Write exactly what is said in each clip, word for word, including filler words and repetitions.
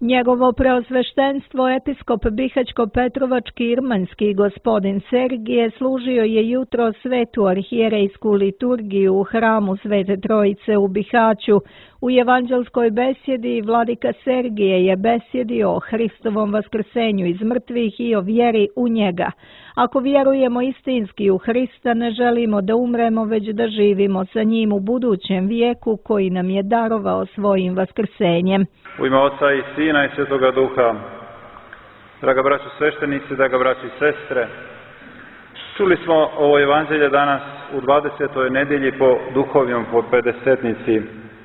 Njegovo preosveštenstvo episkop Bihaćko-Petrovački-Irmanski gospodin Sergije služio je jutro svetu arhijerejsku liturgiju u hramu Svete Trojice u Bihaću. U evanđelskoj besjedi vladika Sergije je besjedio o Hristovom vaskrsenju iz mrtvih i o vjeri u njega. Ako vjerujemo istinski u Hrista, ne želimo da umremo, već da živimo sa njim u budućem vijeku koji nam je darovao svojim vaskrsenjem. U ime Oca i Sina i Svetoga Duha, draga braćo sveštenici, draga braćo i sestre, čuli smo ovo evanđelje danas u dvadesetoj nedjelji po duhovnom po pedesetnici.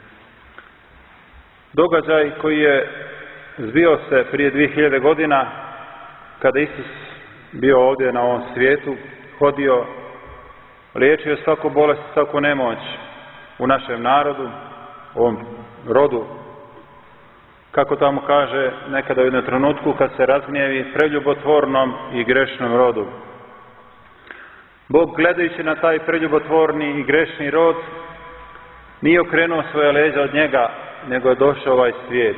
Događaj koji je zbio se prije dvije hiljade godina, kada Isus bio ovdje na ovom svijetu, hodio, liječio svaku bolest, svaku nemoć u našem narodu, u ovom rodu. Kako tamo kaže nekada u jednom trenutku kad se razgnjevi preljubotvornom i grešnom rodu. Bog, gledajući na taj preljubotvorni i grešni rod, nije okrenuo svoje leđa od njega, nego je došao ovaj svijet.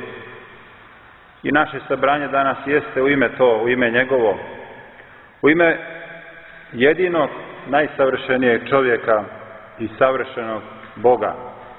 I naše sabranje danas jeste u ime to, u ime njegovo, u ime jedinog najsavršenijeg čovjeka i savršenog Boga,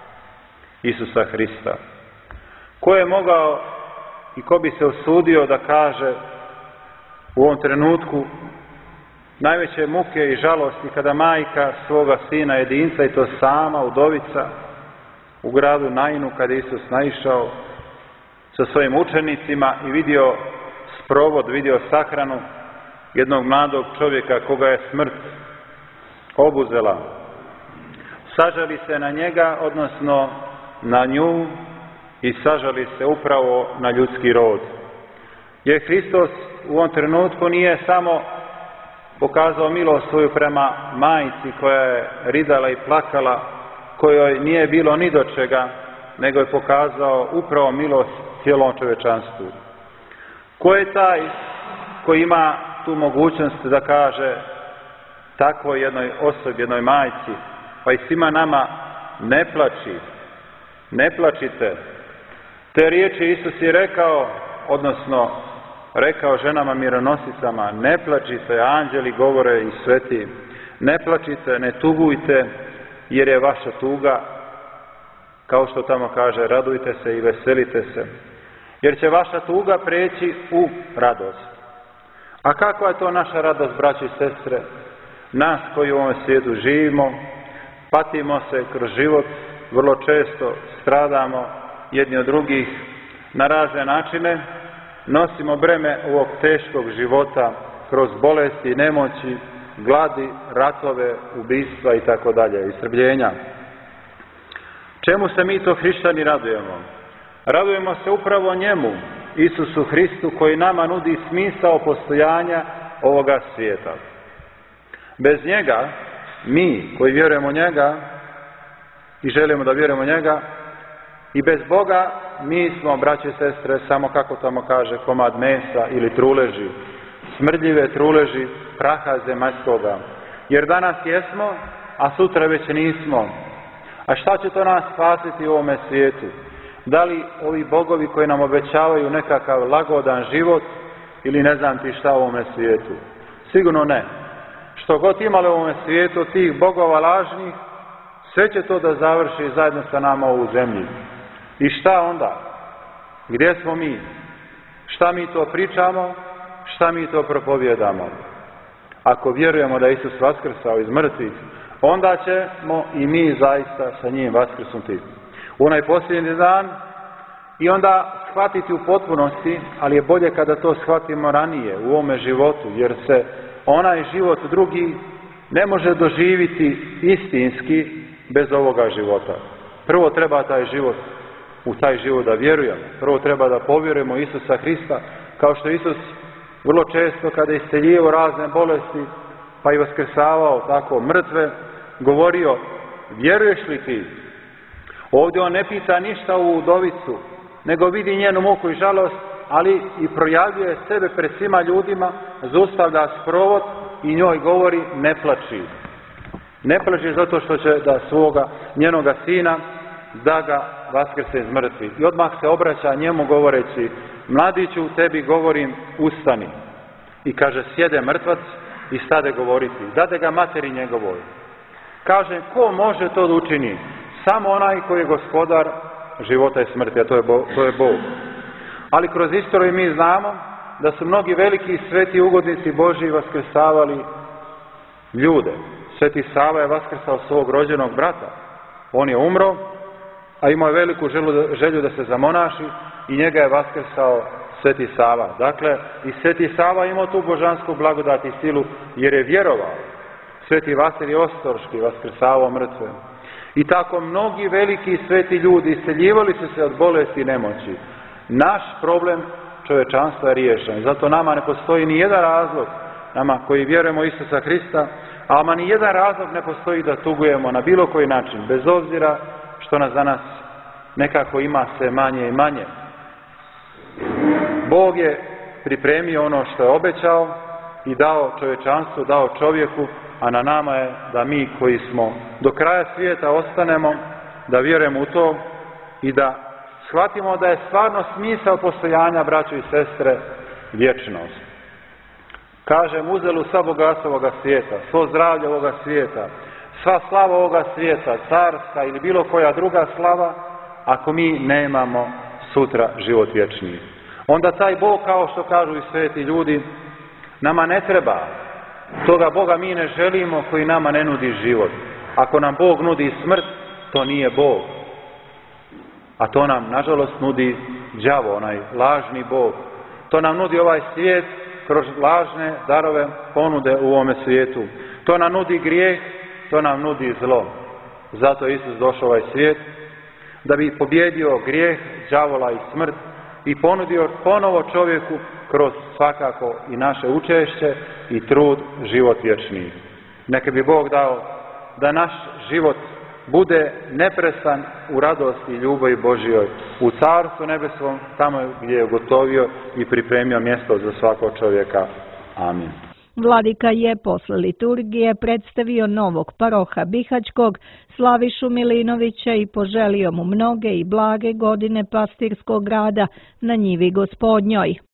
Isusa Hrista. Ko je mogao i ko bi se usudio da kaže u ovom trenutku najveće muke i žalosti kada majka svoga sina jedinca, i to sama udovica, u gradu Nainu, kada je Isus naišao sa svojim učenicima i vidio sprovod, vidio sahranu jednog mladog čovjeka koga je smrt obuzela. Sažali se na njega, odnosno na nju, i sažali se upravo na ljudski rod. Jer Hristos u ovom trenutku nije samo pokazao milost svoju prema majci koja je ridala i plakala, kojoj nije bilo ni do čega, nego je pokazao upravo milost cijelom čovječanstvu. Ko je taj koji ima tu mogućnost da kaže takvoj jednoj osobi, jednoj majci, pa i svima nama, ne plači, ne plačite. Te riječi Isus je rekao, odnosno rekao ženama mironosicama, ne plačite, anđeli govore i sveti, ne plačite, ne tugujte, jer je vaša tuga, kao što tamo kaže, radujte se i veselite se, jer će vaša tuga preći u radost. A kakva je to naša radost, braći i sestre? Nas koji u ovom svijetu živimo, patimo se kroz život, vrlo često stradamo jedni od drugih na razne načine, nosimo breme ovog teškog života kroz bolesti, nemoći, gladi, ratove, ubistva i tako dalje, istrbljenja. Čemu se mi to hrišćani radujemo? Radujemo se upravo njemu, Isusu Hristu, koji nama nudi smisao postojanja ovoga svijeta. Bez njega, mi koji vjerujemo njega i želimo da vjerujemo njega, i bez Boga mi smo, braće i sestre, samo, kako tamo kaže, komad mesa ili truleži, smrdljive truleži praha zemaljskoga. Jer danas jesmo, a sutra već nismo. A šta će to nas spasiti u ovome svijetu? Da li ovi bogovi koji nam obećavaju nekakav lagodan život ili ne znam ti šta u ovome svijetu? Sigurno ne. Što god imali u ovome svijetu tih bogova lažnih, sve će to da završi zajedno sa nama u zemlji. I šta onda? Gdje smo mi? Šta mi to pričamo? Šta mi to propovijedamo? Ako vjerujemo da je Isus vaskrsao iz mrtvih, onda ćemo i mi zaista sa njim vaskrsnuti u onaj posljednji dan i onda shvatiti u potpunosti, ali je bolje kada to shvatimo ranije u ovome životu, jer se onaj život drugi ne može doživiti istinski bez ovoga života. Prvo treba taj život, u taj život da vjerujemo. Prvo treba da povjerujemo Isusa Hrista, kao što Isus vrlo često kada je isceljivao razne bolesti, pa i vaskrsavao tako mrtve, govorio, vjeruješ li ti? Ovdje on ne pita ništa u udovicu, nego vidi njenu muku i žalost, ali i projavljuje sebe pred svima ljudima, zaustavlja sprovod i njoj govori, ne plači. Ne plači zato što će da svoga, njenoga sina, da ga vaskrse iz mrtvih. I odmah se obraća njemu govoreći: mladiću, tebi govorim, ustani. I kaže, sjede mrtvac i stade govoriti. Dade ga materi njegovoj. Kaže, ko može to da učini? Samo onaj koji je gospodar života i smrti, a to je Bog. To je Bog. Ali kroz istoriju mi znamo da su mnogi veliki sveti ugodnici Božji vaskrsavali ljude. Sveti Sava je vaskrsao svog rođenog brata. On je umro, a imao je veliku želju da se zamonaši i njega je vaskrsao Sveti Sava. Dakle, i Sveti Sava imao tu božansku blagodat i silu jer je vjerovao. Sveti Vasilij Ostroški vaskrsavao mrtve. I tako mnogi veliki sveti ljudi isceljivali su se od bolesti i nemoći. Naš problem čovječanstva je riješen. Zato nama ne postoji ni jedan razlog, nama koji vjerujemo u Isusa Hrista, ali ni jedan razlog ne postoji da tugujemo na bilo koji način, bez obzira što nas danas nekako ima sve manje i manje. Bog je pripremio ono što je obećao i dao čovječanstvu, dao čovjeku, a na nama je da mi koji smo do kraja svijeta ostanemo, da vjerujemo u to i da shvatimo da je stvarno smisao postojanja, braćo i sestre, vječnost. Kažem, uzelu sva bogatstva ovoga svijeta, svo zdravlje ovoga svijeta, sva slava ovoga svijeta, carska ili bilo koja druga slava, ako mi nemamo sutra život vječni. Onda taj Bog, kao što kažu i sveti ljudi, nama ne treba. Toga Boga mi ne želimo koji nama ne nudi život. Ako nam Bog nudi smrt, to nije Bog. A to nam, nažalost, nudi đavo, onaj lažni Bog. To nam nudi ovaj svijet kroz lažne darove, ponude u ovome svijetu. To nam nudi grijeh, to nam nudi zlo. Zato je Isus došao u ovaj svijet, da bi pobjedio grijeh, đavola i smrt i ponudio ponovo čovjeku kroz svakako i naše učešće i trud život vječni. Neka bi Bog dao da naš život bude neprestan u radosti i ljubavi Božjoj, u Carstvu nebeskom, tamo gdje je ugotovio i pripremio mjesto za svakog čovjeka. Amin. Vladika je posle liturgije predstavio novog paroha Bihaćkog, Slavišu Milinovića, i poželio mu mnoge i blage godine pastirskog rada na njivi Gospodnjoj.